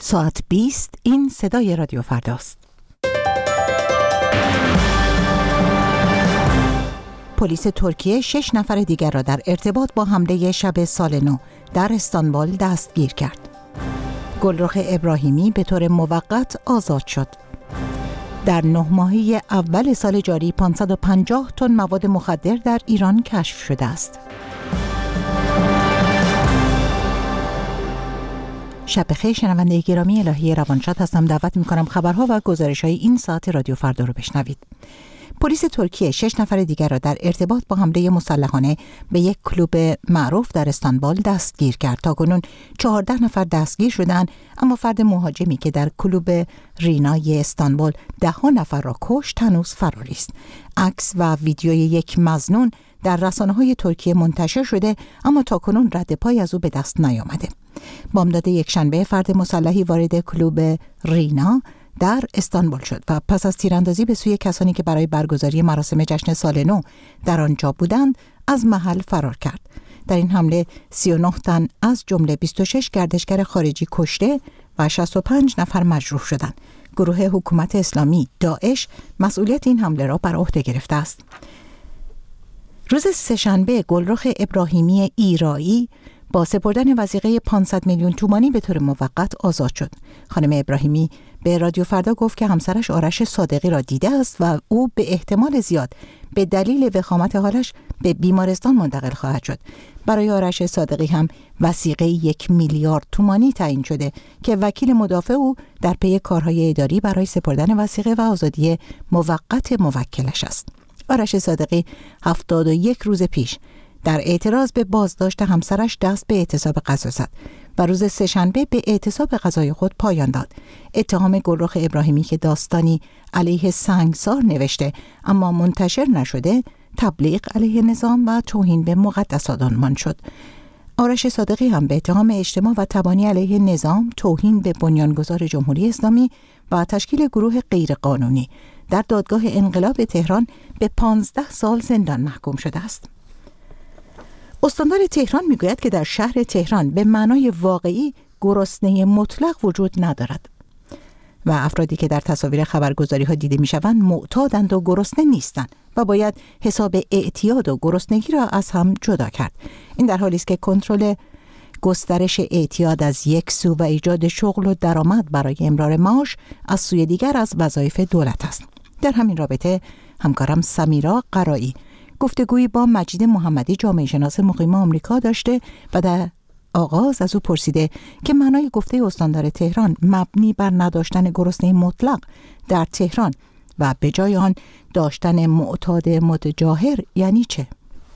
ساعت 20 این صدای رادیو فرداست. پلیس ترکیه 6 نفر دیگر را در ارتباط با حمله شب سال نو در استانبول دستگیر کرد. گلرخ ابراهیمی به طور موقت آزاد شد. در 9 ماهه اول سال جاری 550 تن مواد مخدر در ایران کشف شده است. شب بخیر شنونده گرامی، الهی روانشاد هستم. دعوت می‌کنم خبرها و گزارش‌های این ساعت رادیو فردا رو بشنوید. پلیس ترکیه 6 نفر دیگر را در ارتباط با حمله مسلحانه به یک کلوب معروف در استانبول دستگیر کرد. تاکنون 14 نفر دستگیر شدند، اما فرد مهاجمی که در کلوب رینای استانبول 10 نفر را کشت هنوز فراری است. عکس و ویدیوی یک مظنون در رسانه‌های ترکیه منتشر شده، اما تاکنون رد پای از او به دست نیامده. بامداد یکشنبه فرد مسلحی وارد کلوب رینا در استانبول شد و پس از تیراندازی به سوی کسانی که برای برگزاری مراسم جشن سال نو در آنجا بودند از محل فرار کرد. در این حمله 39 تن از جمله 26 گردشگر خارجی کشته و 65 نفر مجروح شدند. گروه حکومت اسلامی داعش مسئولیت این حمله را بر عهده گرفته است. روز سه‌شنبه گلرخ ابراهیمی ایرایی با سپردن وثیقه 500 میلیون تومانی به طور موقت آزاد شد. خانم ابراهیمی به رادیو فردا گفت که همسرش آرش صادقی را دیده است و او به احتمال زیاد به دلیل وخامت حالش به بیمارستان منتقل خواهد شد. برای آرش صادقی هم وثیقه 1 میلیارد تومانی تعیین شده که وکیل مدافع او در پی کارهای اداری برای سپردن وثیقه و آزادی موقت موکلش است. آرش صادقی 71 روز پیش در اعتراض به بازداشت همسرش دست به اعتصاب غذا زد و روز سه‌شنبه به اعتصاب غذای خود پایان داد. اتهام گلرخ ابراهیمی که داستانی علیه سنگسار نوشته اما منتشر نشده، تبلیغ علیه نظام و توهین به مقدسات عنوان شد. آرش صادقی هم به اتهام اجتماع و تبانی علیه نظام، توهین به بنیانگذار جمهوری اسلامی و تشکیل گروه غیرقانونی در دادگاه انقلاب تهران به 15 سال زندان محکوم شده است. استاندار تهران میگوید که در شهر تهران به معنای واقعی گرسنه مطلق وجود ندارد و افرادی که در تصاویر خبرگزاری ها دیده میشوند معتادند و گرسنه نیستند و باید حساب اعتیاد و گرسنگی را از هم جدا کرد. این در حالی است که کنترل گسترش اعتیاد از یک سو و ایجاد شغل و درآمد برای امرار معاش از سوی دیگر از وظایف دولت است. در همین رابطه همکارم سمیرا قرایی گفتگویی با مجید محمدی جامعه شناس مقیم آمریکا داشته و در آغاز از او پرسیده که معنای گفته استاندار تهران مبنی بر نداشتن گرسنه مطلق در تهران و به جای آن داشتن معتاد متجاهر یعنی چه؟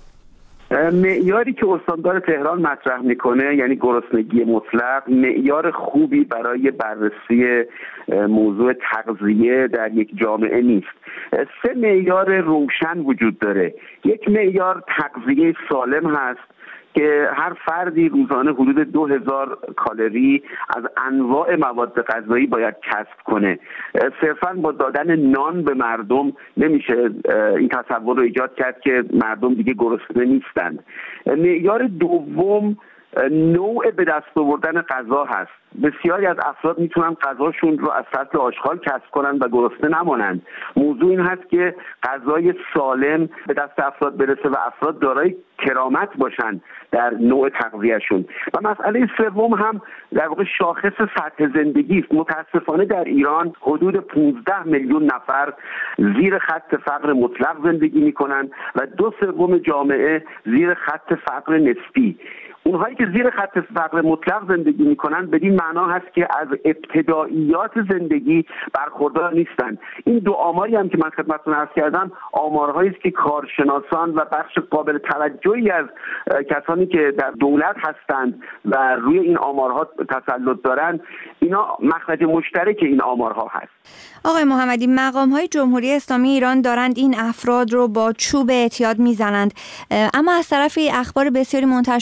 معیاری که استاندار تهران مطرح میکنه، یعنی گرسنگی مطلق، معیار خوبی برای بررسی موضوع تغذیه در یک جامعه نیست. 3 معیار روشن وجود داره. یک معیار تغذیه سالم هست که هر فردی روزانه حدود 2000 کالری از انواع مواد غذایی باید کسب کنه. صرفاً با دادن نان به مردم نمیشه این تصور رو ایجاد کرد که مردم دیگه گرسنه نیستند. معیار دوم نوع به دست آوردن غذا هست. بسیاری از افراد میتونن غذاشون رو از سطح آشغال کسب کنن و گرسنه نمانند. موضوع این هست که غذای سالم به دست افراد برسه و افراد دارای کرامت باشن در نوع تغذیهشون. و مسئله سوم هم در واقع شاخص سطح زندگی است. متاسفانه در ایران حدود 15 میلیون نفر زیر خط فقر مطلق زندگی میکنن و 2/3 جامعه زیر خط فقر نسبی. اونهایی که زیر خط فقر مطلق زندگی میکنن بدین معنا هست که از ابتداییات زندگی برخوردار نیستن. این 2 آماری هم که من خدمتتون عرض کردم آمارهایی است که کارشناسان و بخش قابل توجهی از کسانی که در دولت هستند و روی این آمارها تسلط دارن، اینا مخرج مشترک این آمارها هست. آقای محمدی، مقام‌های جمهوری اسلامی ایران دارند این افراد رو با چوب اعتیاد میزنند، اما از طرفی اخبار بسیاری منتشر میشه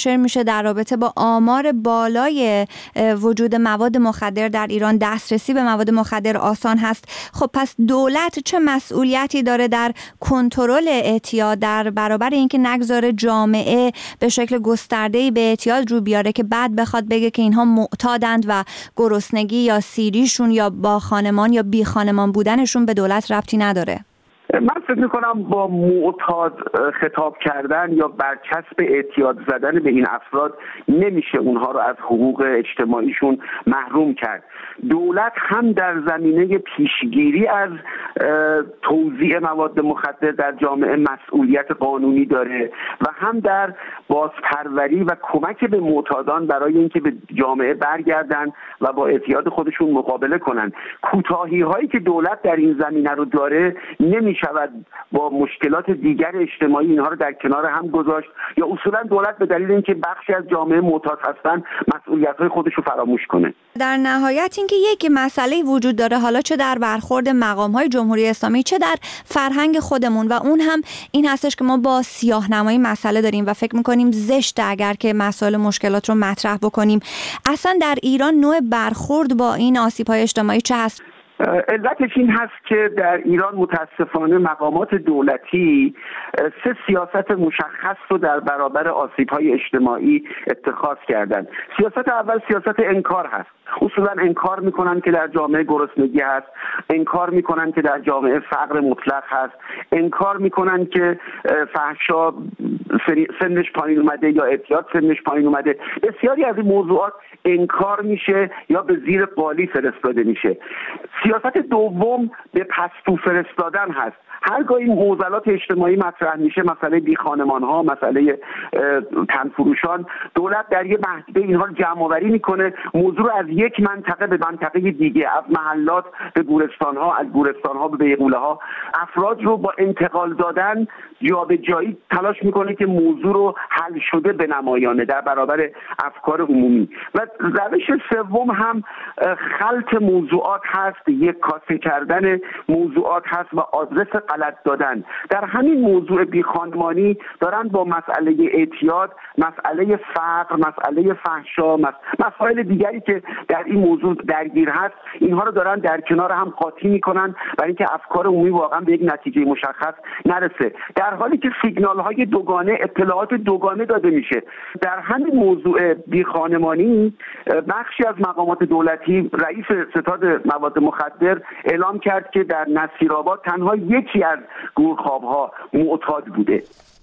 در رابطه با آمار بالای وجود مواد مخدر در ایران، دسترسی به مواد مخدر آسان هست. خب پس دولت چه مسئولیتی داره در کنترل اعتیاد، در برابر اینکه نگذاره جامعه به شکل گسترده‌ای به اعتیاد رو بیاره که بعد بخواد بگه که اینها معتادند و گرسنگی یا سیریشون یا با خانمان یا بی خانمان بودنشون به دولت ربطی نداره؟ من فکر میکنم با معتاد خطاب کردن یا برچسب اعتیاد زدن به این افراد نمیشه اونها رو از حقوق اجتماعیشون محروم کرد. دولت هم در زمینه پیشگیری از توزیع مواد مخدر در جامعه مسئولیت قانونی داره و هم در بازپروری و کمک به معتادان برای اینکه به جامعه برگردن و با اعتیاد خودشون مقابله کنن. کوتاهی هایی که دولت در این زمینه رو داره نمیشود با مشکلات دیگر اجتماعی اینها رو در کنار هم گذاشت یا اصولا دولت به دلیل اینکه بخشی از جامعه معتاد هستن مسئولیت‌های خودش رو فراموش کنه. در نهایت اینکه یک مسئله وجود داره، حالا چه در برخورد مقام‌های جمهوری اسلامی چه در فرهنگ خودمون، و اون هم این هستش که ما با سیاه‌نمایی مسئله داریم و فکر می‌کنیم زشته اگر که مسائل مشکلات رو مطرح بکنیم. اصلا در ایران نوع برخورد با این آسیب‌های اجتماعی چه هست؟ علتش این هست که در ایران متاسفانه مقامات دولتی 3 سیاست مشخص رو در برابر آسیب‌های اجتماعی اتخاذ کردن. سیاست اول سیاست انکار هست. اصولا انکار میکنن که در جامعه گرسنگی هست، انکار میکنن که در جامعه فقر مطلق هست، انکار میکنن که فحشا سنش پایین اومده یا اعتیاد سنش پایین اومده. بسیاری از این موضوعات انکار میشه یا به زیر قالی فرستاده میشه. سیاست دوم به پستو فرستادن هست. هرگاه این معضلات اجتماعی مطرح میشه، مسئله بی خانمان ها، مسئله تنفروشان، دولت در یه مهده اینها رو جمع آوری میکنه، موضوع رو از یک منطقه به منطقه دیگه، از محلات به گورستان ها، از گورستان ها به بیغوله ها، افراد رو با انتقال دادن جابجایی تلاش میکنه که موضوع رو حل شده بنمایانه در برابر افکار عمومی. و روش سوم هم خلط موضوعات هست، یک کاسه کردن موضوعات هست و آدرس غلط دادن. در همین موضوع بیخانمانی دارن با مسئله اعتیاد، مسئله فقر، مسئله فحشا، مسائل دیگری که در این موضوع درگیر هست، اینها رو دارن در کنار هم قاطی میکنن برای اینکه افکار عمومی واقعا به یک نتیجه مشخص نرسه، در حالی که سیگنال های دوگانه، اطلاعات دوگانه داده میشه. در همین موضوع بیخانمانی بخشی از مقامات دولتی، رئیس ستاد مواد مخدر اعلام کرد که در نصیرآباد تنها یکی از گورخواب‌ها معتاد بوده.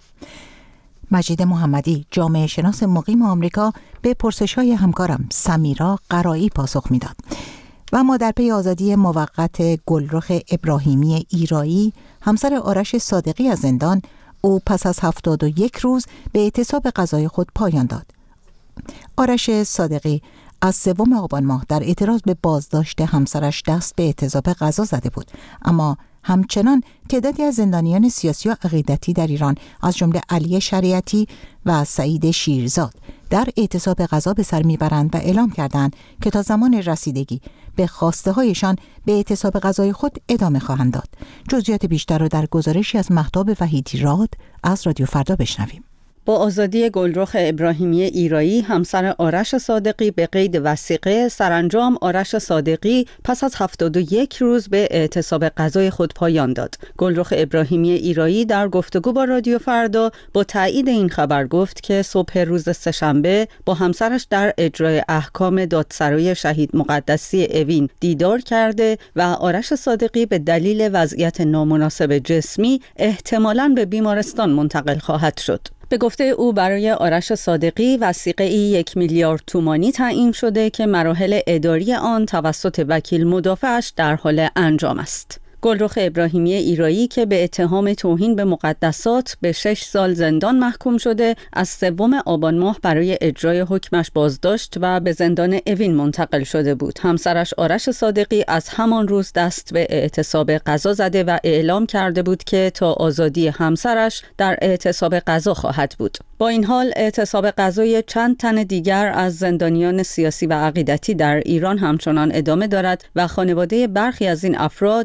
مجید محمدی، جامعه شناس مقیم آمریکا، به پرسش‌های همکارم سمیرا قرایی پاسخ میداد. و ما در پی آزادی موقت گلرخ ابراهیمی ایرایی، همسر آرش صادقی از زندان، او پس از 71 روز به اعتصاب قضای خود پایان داد. آرش صادقی از 3 آبان ماه در اعتراض به بازداشت همسرش دست به اعتصاب قضا زده بود، اما همچنان تعدادی از زندانیان سیاسی و عقیدتی در ایران از جمله علی شریعتی و سعید شیرزاد در اعتصاب قضا به سر میبرند و اعلام کردند که تا زمان رسیدگی به خواسته هایشان به اعتصاب قضای خود ادامه خواهند داد. جزئیات بیشتر را در گزارشی از مهتاب وحیدی راد از رادیو فردا بشنویم. با آزادی گلرخ ابراهیمی ایرایی، همسر آرش صادقی به قید وثیقه، سرانجام آرش صادقی پس از 71 روز به اعتصاب قضای خود پایان داد. گلرخ ابراهیمی ایرایی در گفتگو با رادیو فردا با تایید این خبر گفت که صبح روز سه‌شنبه با همسرش در اجرای احکام دادسرای شهید مقدسی اوین دیدار کرده و آرش صادقی به دلیل وضعیت نامناسب جسمی احتمالاً به بیمارستان منتقل خواهد شد. به گفته او برای آرش صادقی وثیقه‌ای 1 میلیارد تومانی تعیین شده که مراحل اداری آن توسط وکیل مدافعش در حال انجام است. گلرخ ابراهیمی ایرایی که به اتهام توهین به مقدسات به 6 سال زندان محکوم شده، از 3 آبان ماه برای اجرای حکمش بازداشت و به زندان اوین منتقل شده بود. همسرش آرش صادقی از همان روز دست به اعتصاب قضا زده و اعلام کرده بود که تا آزادی همسرش در اعتصاب قضا خواهد بود. با این حال اعتصاب قضای چند تن دیگر از زندانیان سیاسی و عقیدتی در ایران همچنان ادامه دارد و خانواده برخی از این افراد از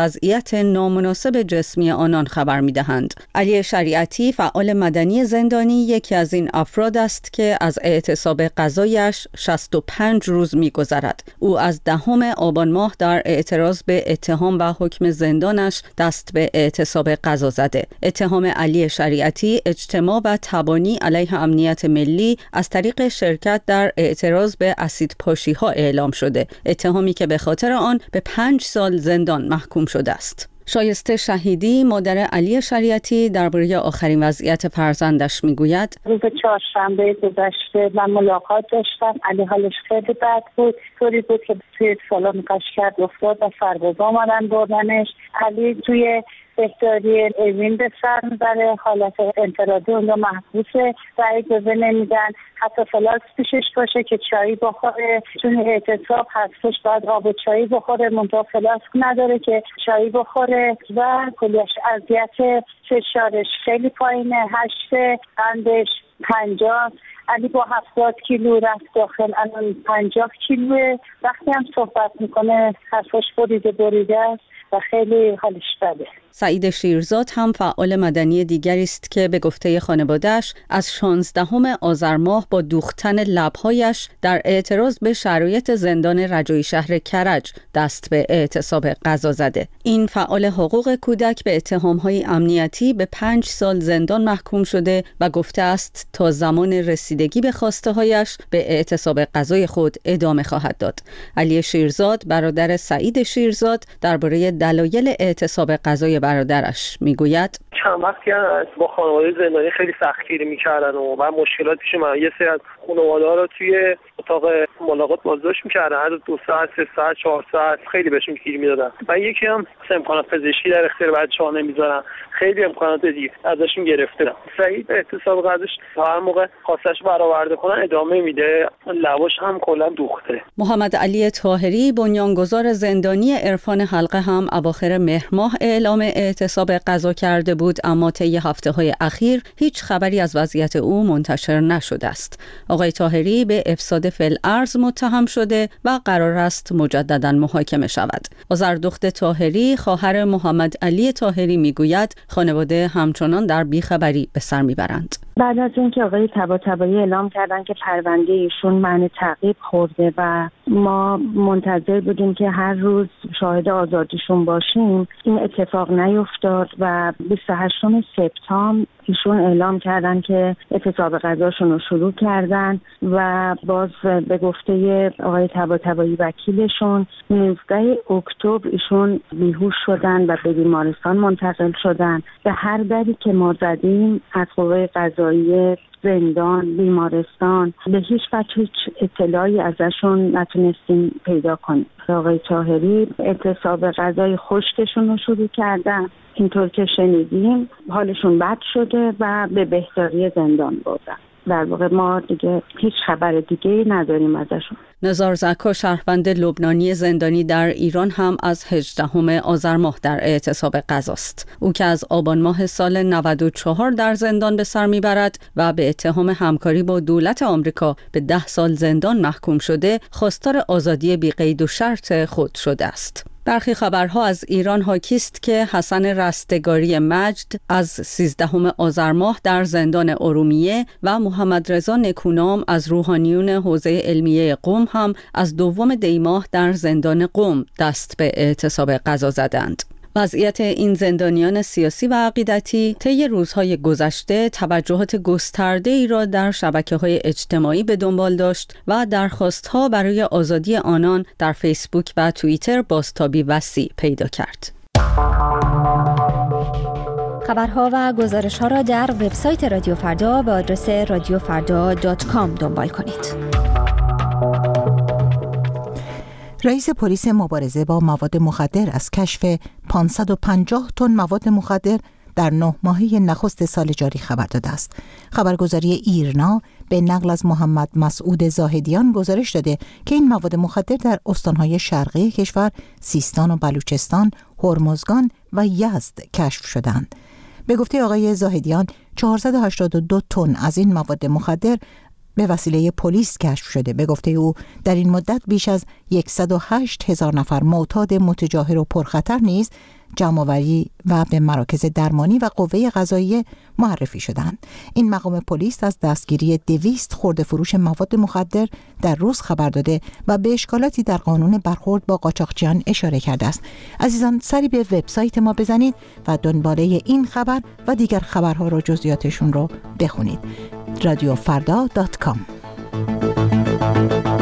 وضعیت نامناسب جسمی آنان خبر می‌دهند. علی شریعتی، فعال مدنی زندانی، یکی از این افراد است که از اعتصاب قضایش 65 روز می‌گذرد. او از 10 آبان ماه در اعتراض به اتهام و حکم زندانش دست به اعتصاب قضا زده. اتهام علی شریعتی اجتماع و تبانی علیه امنیت ملی از طریق شرکت در اعتراض به اسیدپاشی‌ها اعلام شده. اتهامی که به خاطر آن به 5 سال زندان محکوم شده است. شایسته شهیدی، مادر علی شریعتی، درباره آخرین وضعیت فرزندش میگوید: روز چهارشنبه گذشته من ملاقات داشتم. علی حالش خیلی بد بود، طوری بود که توی سالن قشقرد افتاد و سربازا اومدن بردنش. علی توی بهداری اوین به سر میبره، حالت انفرادی اونجا محبوسه و اجازه نمیدن حتی فلاسک پیشش باشه که چایی بخوره. چون اعتصاب هستش باید آب و چایی بخوره، منتها فلاسک نداره که چایی بخوره و کلیش اذیت. فشارش خیلی پایینه، 8، قندش 50. علی با 70 کیلو رفت داخل، الان 50 کیلوه. وقتی هم صحبت میکنه حرفش بریده است و خیلی حالش بده. سعید شیرزاد هم فعال مدنی دیگری است که به گفته خانواده‌اش از 16 آذر ماه با دوختن لب‌هایش در اعتراض به شرایط زندان رجایی شهر کرج دست به اعتصاب قضا زده. این فعال حقوق کودک به اتهام‌های امنیتی به 5 سال زندان محکوم شده و گفته است تا زمان رسیدگی به خواسته‌هایش به اعتصاب قضای خود ادامه خواهد داد. علی شیرزاد، برادر سعید شیرزاد، درباره دلایل اعتصاب قضای برادرش میگوید: چند وقتی با خانواده زندانی خیلی سختگیری میکردن و مشکلات پیش اومد. یه سری از خانواده‌ها رو توی اتاق ملاقات بازداشت میکردن، هر 2 ساعت، 3 ساعت، 4 ساعت خیلی بهشون گیر میدادن. و یکی هم امکانات پزشکی در اختیار بچه‌ها نمیذارن، خیلی امکانات دیگه ازشون گرفتن. سعید اعتصاب قضاش هر موقع خواستش برآورده کنن ادامه میده، لباش هم کلا دوخته. محمد علی طاهری، بنیانگذار زندانی عرفان حلقه، هم اواخر مهر ماه اعلام اعتصاب قضا کرده بود، اما طی هفته‌های اخیر هیچ خبری از وضعیت او منتشر نشده است. آقای طاهری به افساد فی‌الارض متهم شده و قرار است مجددا محاکمه شود. آذردخت طاهری، خواهر محمد علی طاهری، میگوید خانواده همچنان در بیخبری به سر میبرند. بعد از اینکه آقای طباطبایی اعلام کردن که پرونده ایشون معنی تعقیب خورده و ما منتظر بودیم که هر روز شاهد آزادیشون باشیم، این اتفاق نیفتاد و 28 سپتامبر ایشون اعلام کردن که اعتصاب قضاشون رو شروع کردن و باز به گفته آقای طباطبایی وکیلشون 19 اکتبر ایشون بیهوش شدن و به بیمارستان منتقل شدن. به هر دری که ما زدیم از قوه قضاییه، زندان، بیمارستان، به هیچ وجه هیچ اطلاعی ازشون نتونستیم پیدا کنیم. آقای طاهری اعتصاب قضای خشکشون رو شروع کردن، اینطور که شنیدیم حالشون بد شده و به بهداری زندان بردن. در واقع ما دیگه هیچ خبر دیگه نداریم ازشون. نزار زکا، شهروند لبنانی زندانی در ایران، هم از 18 آذر ماه در اعتصاب قضاست. او که از آبان ماه سال 94 در زندان به سر میبرد و به اتهام همکاری با دولت آمریکا به 10 سال زندان محکوم شده، خواستار آزادی بی قید و شرط خود شده است. برخی خبرها از ایران حاکی است که حسن رستگاری مجد از 13 آذر ماه در زندان ارومیه و محمد رضا نکونام از روحانیون حوزه علمیه قم هم از 2 دی ماه در زندان قم دست به اعتصاب قضا زدند. وضعیت این زندانیان سیاسی و عقیدتی طی روزهای گذشته توجهات گسترده‌ای را در شبکه‌های اجتماعی به دنبال داشت و درخواست‌ها برای آزادی آنان در فیسبوک و توییتر بازتابی وسیع پیدا کرد. خبرها و گزارش‌ها را در وبسایت رادیو فردا به آدرس radiofarda.com دنبال کنید. رئیس پلیس مبارزه با مواد مخدر از کشف 550 تن مواد مخدر در 9 ماهه نخست سال جاری خبر داده است. خبرگزاری ایرنا به نقل از محمد مسعود زاهدیان گزارش داده که این مواد مخدر در استانهای شرقی کشور سیستان و بلوچستان، هرمزگان و یزد کشف شدند. به گفته آقای زاهدیان 482 تن از این مواد مخدر به وسیله پلیس کشف شده. به گفته او در این مدت بیش از 108,000 نفر معتاد متجاهل و پرخطر نیز جمع‌آوری و به مراکز درمانی و قوه قضاییه معرفی شدند. این مقام پلیس از دستگیری 200 خرده فروش مواد مخدر در روز خبر داده و به اشکالاتی در قانون برخورد با قاچاقچیان اشاره کرده است. عزیزان، سری به وبسایت ما بزنید و دنباله این خبر و دیگر خبرها رو جزئیاتشون رو بخونید. radiofrda.com